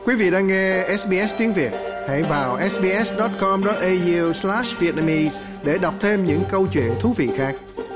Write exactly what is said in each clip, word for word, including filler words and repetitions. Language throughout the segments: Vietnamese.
Quý vị đang nghe ét bê ét tiếng Việt. Hãy vào ét bê ét chấm com chấm a u slash vietnamese để đọc thêm những câu chuyện thú vị khác.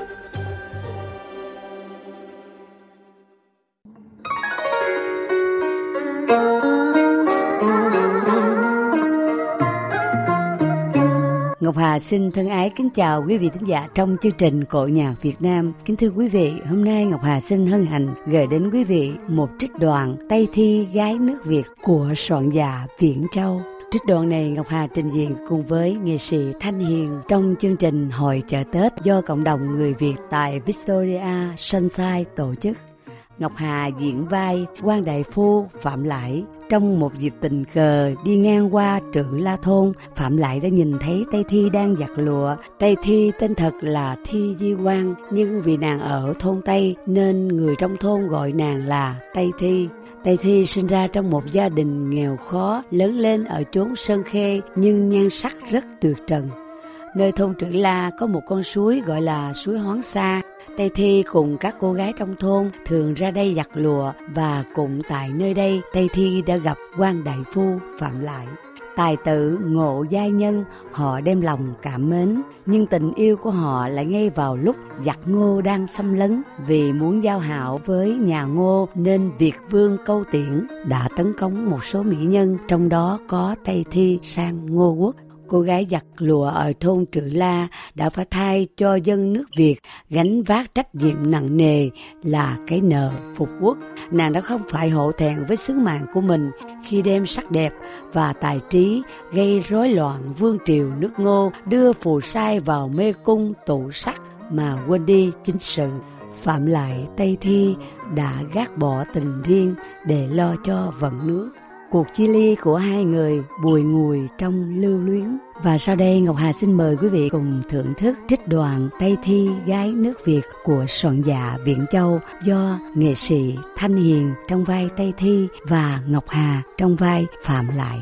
Ngọc Hà xin thân ái kính chào quý vị thính giả trong chương trình Cội Nhạc Việt Nam. Kính thưa quý vị, hôm nay Ngọc Hà xin hân hạnh gửi đến quý vị một trích đoạn Tây Thi Gái Nước Việt của soạn giả Viễn Châu. Trích đoạn này Ngọc Hà trình diễn cùng với nghệ sĩ Thanh Hiền trong chương trình Hội chợ Tết do cộng đồng người Việt tại Victoria Sunshine tổ chức. Ngọc Hà diễn vai quan đại phu Phạm Lãi. Trong một dịp tình cờ đi ngang qua Trự La Thôn, Phạm Lãi đã nhìn thấy Tây Thi đang giặt lụa. Tây Thi tên thật là Thi Di Quang, nhưng vì nàng ở thôn Tây nên người trong thôn gọi nàng là Tây Thi. Tây Thi sinh ra trong một gia đình nghèo khó, lớn lên ở chốn Sơn Khê nhưng nhan sắc rất tuyệt trần. Nơi thôn Trự La có một con suối gọi là suối Hoáng Sa. Tây Thi cùng các cô gái trong thôn thường ra đây giặt lụa, và cũng tại nơi đây Tây Thi đã gặp quan đại phu Phạm Lãi. Tài tử ngộ giai nhân, họ đem lòng cảm mến, nhưng tình yêu của họ lại ngay vào lúc giặc Ngô đang xâm lấn. Vì muốn giao hảo với nhà Ngô nên Việt vương Câu Tiễn đã tấn công một số mỹ nhân, trong đó có Tây Thi sang Ngô quốc. Cô gái giặt lụa ở thôn Trự La đã phải thay cho dân nước Việt gánh vác trách nhiệm nặng nề là cái nợ phục quốc. Nàng đã không phải hổ thẹn với sứ mạng của mình khi đem sắc đẹp và tài trí gây rối loạn vương triều nước Ngô, đưa phù sai vào mê cung tụ sắc mà quên đi chính sự. Phạm Lãi, Tây Thi đã gác bỏ tình riêng để lo cho vận nước. Cuộc chia ly của hai người bùi ngùi trong lưu luyến. Và sau đây Ngọc Hà xin mời quý vị cùng thưởng thức trích đoạn Tây Thi Gái Nước Việt của soạn giả Viễn Châu do nghệ sĩ Thanh Hiền trong vai Tây Thi và Ngọc Hà trong vai Phạm Lãi.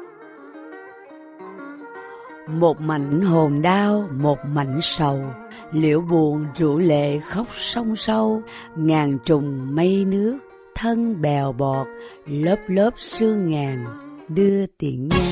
Một mảnh hồn đau, một mảnh sầu, liễu buồn rủ lệ khóc sông sâu, ngàn trùng mây nước thân bèo bọt, lớp lớp sương ngàn đưa tiễn nhang.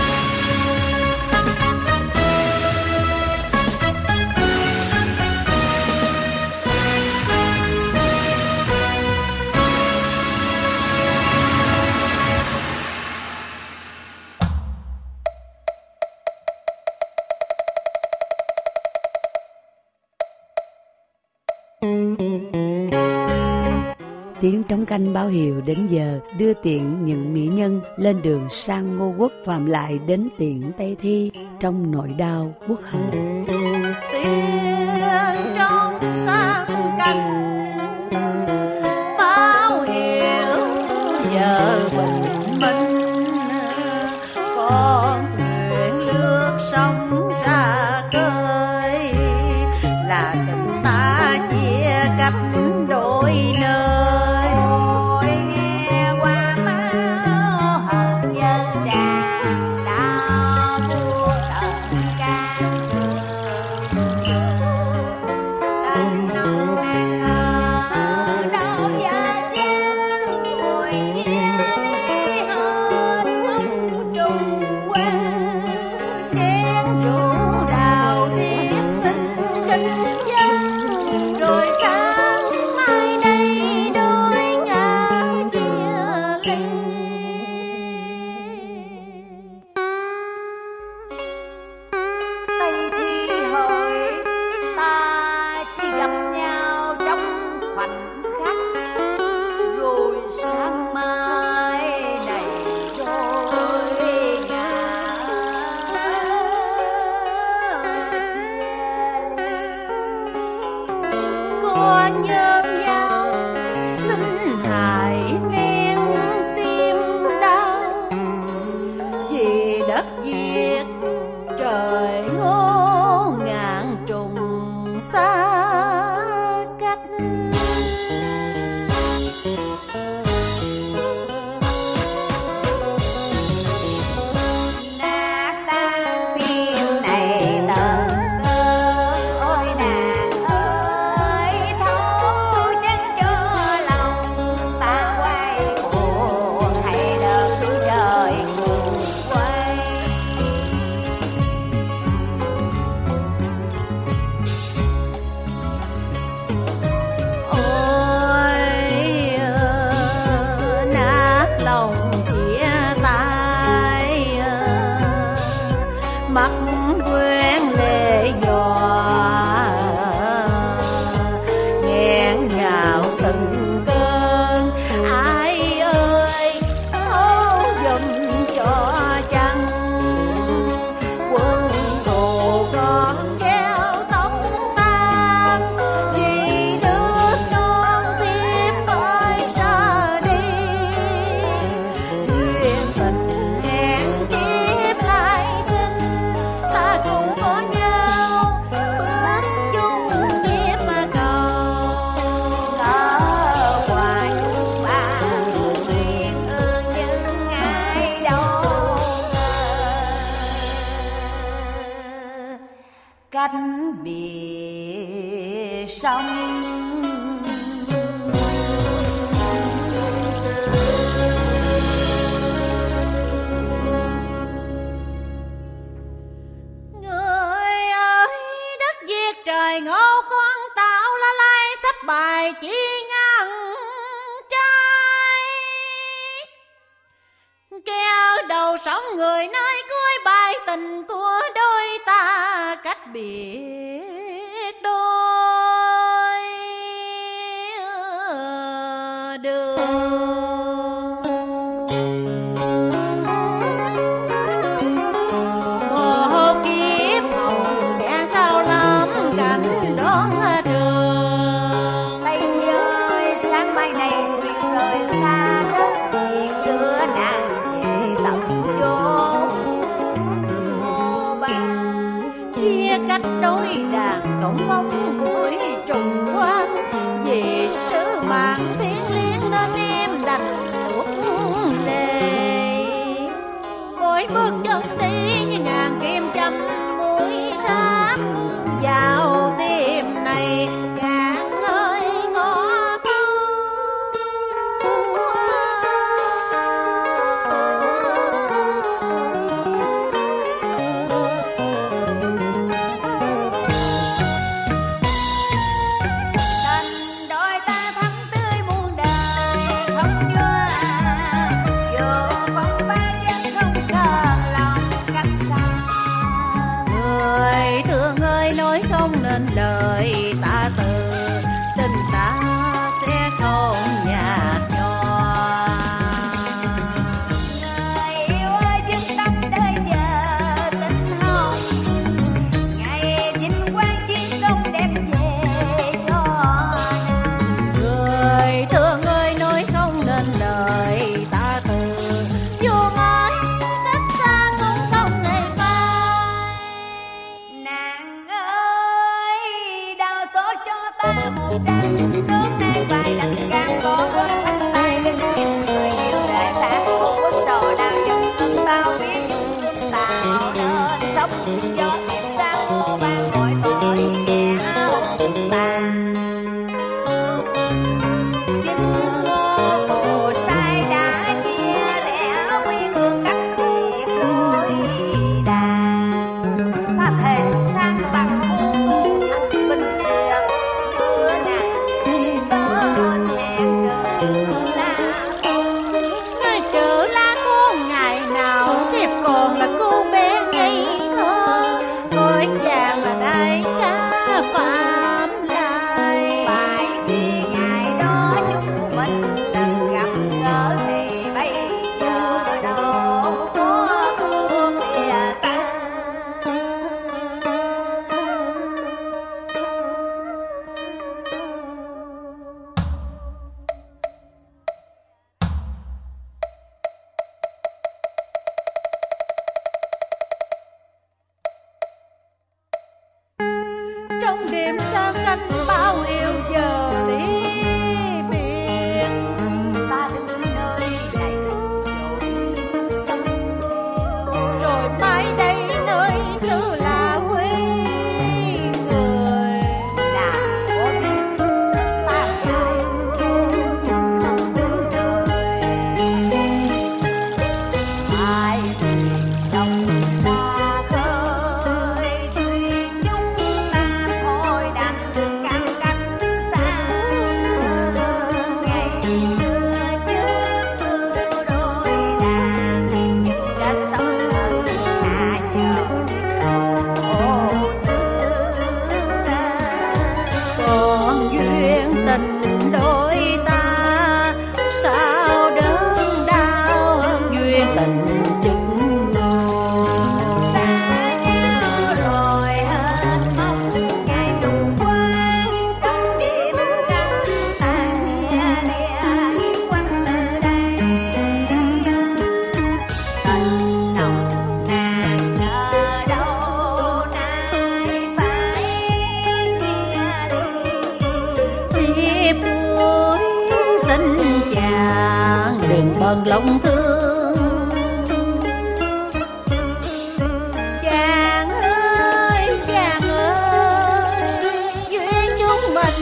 Tiếng trống canh báo hiệu đến giờ đưa tiễn những mỹ nhân lên đường sang Ngô quốc. Phạm Lãi đến tiễn Tây Thi trong nỗi đau quốc hận. Tiếng trống sang canh báo hiệu giờ bình minh, con thuyền lướt sông ra khơi, là tình ta chia cách đôi nơi. Hãy subscribe sông. Người ơi, đất Việt trời ngô con tạo la lai sắp bài chỉ ngang trai. Kéo đầu sóng người nơi cuối bài tình của đôi ta cách biệt đôi đường. Một kiếp hồng đen sao lắm cảnh đón trường. Tây Thi ơi, sáng mai này thuyền rời xa đất Việt, đưa nàng về tận chốn ba. Chia cách đôi đàn cổng bóng buổi trùng quang, vì sứ mạng thiêng liêng nên em đành nuốt lệ. Mỗi bước chân đi như ngàn kim châm mũi sát vào tim này. Chàng ơi có Tình đôi ta thắm tươi muôn đời không nhớ à, dù phong ba vẫn không sợ lòng cách xa. người thương ơi nói không nên lời ta từ, tình ta sẽ không nhạt nhòa. Người yêu ơi, vĩnh tâm đời chờ tình hồng, ngày vinh quang chiến công đem về cho nàng. Người thương ơi nói không nên lời ta từ, dù mãi cách xa cũng không hề phai. Nàng ơi, đào số cho ta một trang nước nay vai đành can có con thanh tay đứng nhìn người yêu rời xa của sổ đào dòng ưng bao biết tạo nên sống cho em sang vô ban mọi tội ghẻ tàn. Chính ngô phù sai đã chia rẽ quy hương cách biệt đôi đàn. Ta thề sang bằng cô cô thành bình điệp, đưa nàng về bên hẹn trời la không. Nơi chữ lá con ngày nào tiếp còn là cô bé ngây thơ, coi chàng là đại ca Phạm Lai. Phải thì ngày đó chúng mình từng gặp gỡ thì bây giờ đâu có thuộc lìa xa. Trong đêm xa cách bao yêu giờ ly biệt, Ta đứng nơi này rồi mắt trong rồi mãi đây nơi xứ là quê người. nàng có biết ta dài trên không trời. Ai thì trong xa khơi thuyền chúng ta thôi đành cam cánh xa. Ngày xưa trước mưa đôi nàng nhưng trên sông Hận hạ chờ cầu thương. Còn duyên tình đôi ta sao đớn đau hơn duyên tình chực người. Xa nhau rồi hết mong ngày trùng quang, trong đêm trăng tàn chia lìa hiu quanh từ đây. Tình nồng nàn ở đâu nay phải chia ly. Thiếp cuối xin chàng đừng bận lòng thương. Chàng ơi, chàng ơi, duyên chúng mình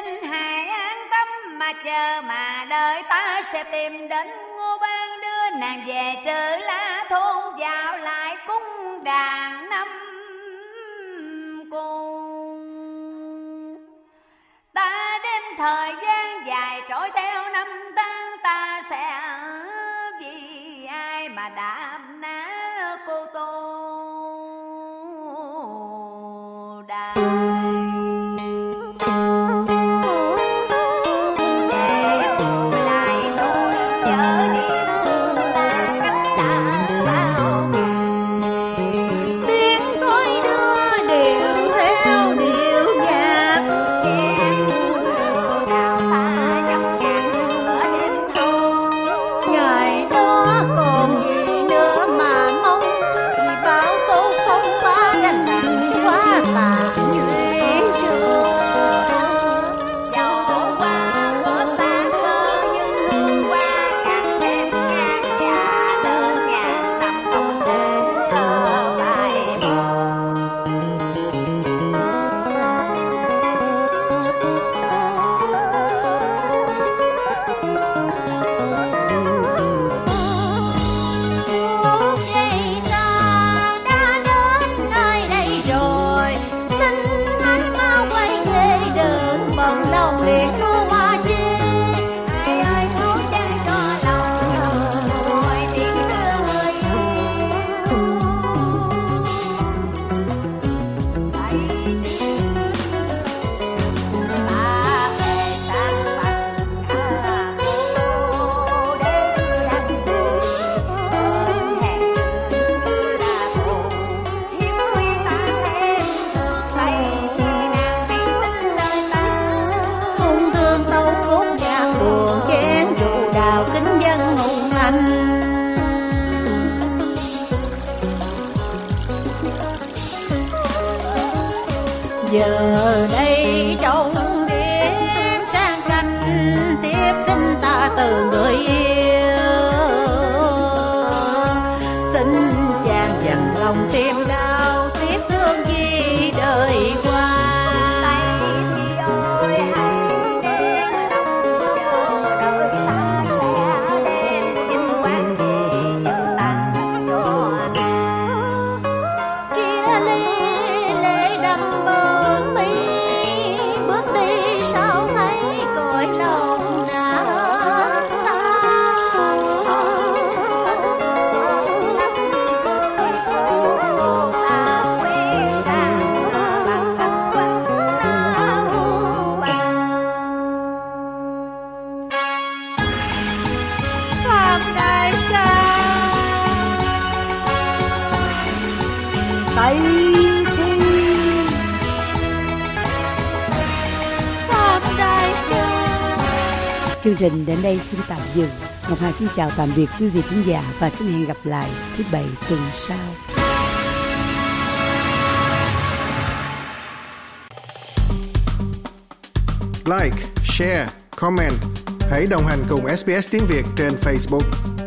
xin hãy an tâm mà chờ mà đợi, ta sẽ tìm đến Ngô Ban đưa nàng về Trơ La thôn, vào lại cung đàn năm cô. Ta đến thời gian dài trôi theo năm tháng, ta sẽ vì ai mà đạm ná cô Tô Đài. Giờ đây trong đêm sang canh, tiếp xin ta từ người yêu, xin chàng dằn lòng tim đau, tiếc thương gì đời qua. Chương trình đến đây xin tạm dừng. Ngọc Hà xin chào tạm biệt quý vị khán giả và xin hẹn gặp lại thứ bảy tuần sau. Like, share, comment. Hãy đồng hành cùng ét bê ét tiếng Việt trên Facebook.